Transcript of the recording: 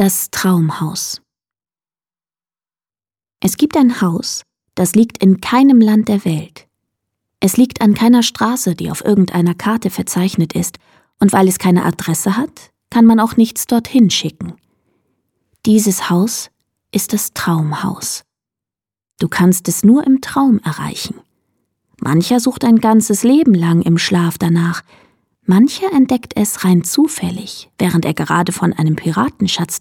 Das Traumhaus. Es gibt ein Haus, das liegt in keinem Land der Welt. Es liegt an keiner Straße, die auf irgendeiner Karte verzeichnet ist, und weil es keine Adresse hat, kann man auch nichts dorthin schicken. Dieses Haus ist das Traumhaus. Du kannst es nur im Traum erreichen. Mancher sucht ein ganzes Leben lang im Schlaf danach, mancher entdeckt es rein zufällig, während er gerade von einem Piratenschatz